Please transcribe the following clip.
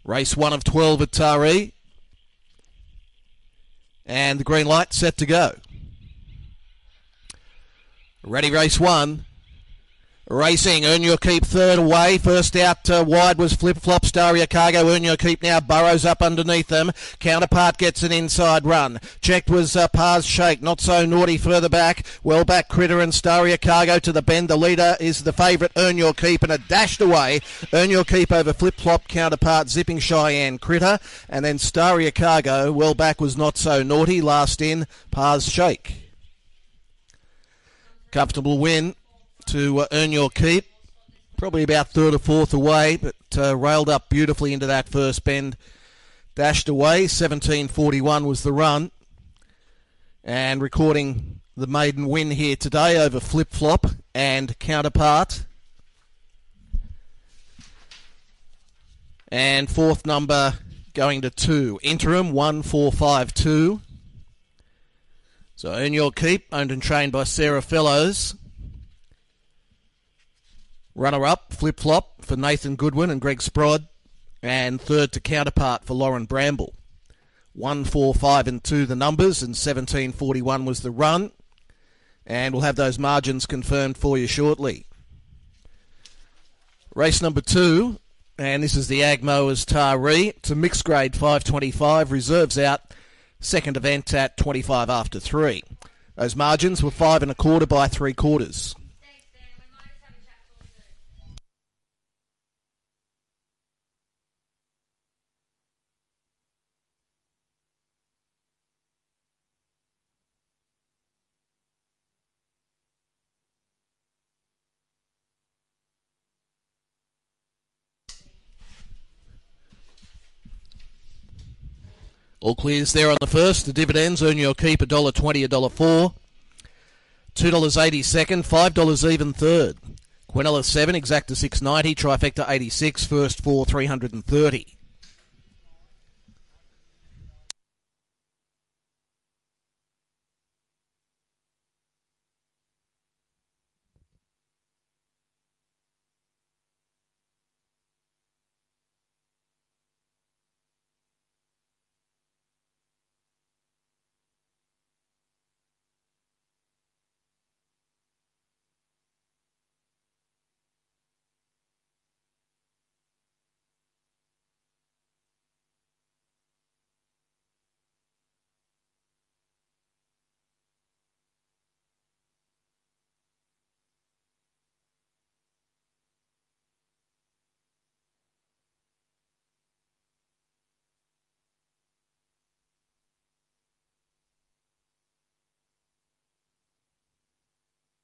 Race 1 of 12 at Taree. And the green light set to go. Ready, race 1. Racing, Earn Your Keep third away. First out wide was Flip Flop, Staria Cargo. Earn Your Keep now burrows up underneath them. Counterpart gets an inside run. Checked was Pars Shake, Not So Naughty further back. Well back, Critter and Staria Cargo to the bend. The leader is the favourite, Earn Your Keep, and a dashed away. Earn Your Keep over Flip Flop, Counterpart, Zipping Cheyenne, Critter. And then Staria Cargo, well back was Not So Naughty. Last in, Pars Shake. Comfortable win to Earn Your Keep, probably about third or fourth away, but railed up beautifully into that first bend, dashed away. 17:41 was the run, and recording the maiden win here today over Flip Flop and Counterpart. And fourth number going to 2, Interim 1452. So Earn Your Keep, owned and trained by Sarah Fellows. Runner-up, Flip Flop for Nathan Goodwin and Greg Sprod. And third to Counterpart for Lauren Bramble. 1, 4, 5 and 2 the numbers, and 17:41 was the run. And we'll have those margins confirmed for you shortly. Race number 2, and this is the Ag Mowers Taree. It's a mixed grade 525, reserves out. Second event at 25 after 3. Those margins were 5 1/4 by 3/4. All clears there on the first. The dividends, Earn Your Keep, $1.20, $1.04. $2.80 second, $5 even third. Quinella 7, Exacta 690, Trifecta 86, first 4, 330.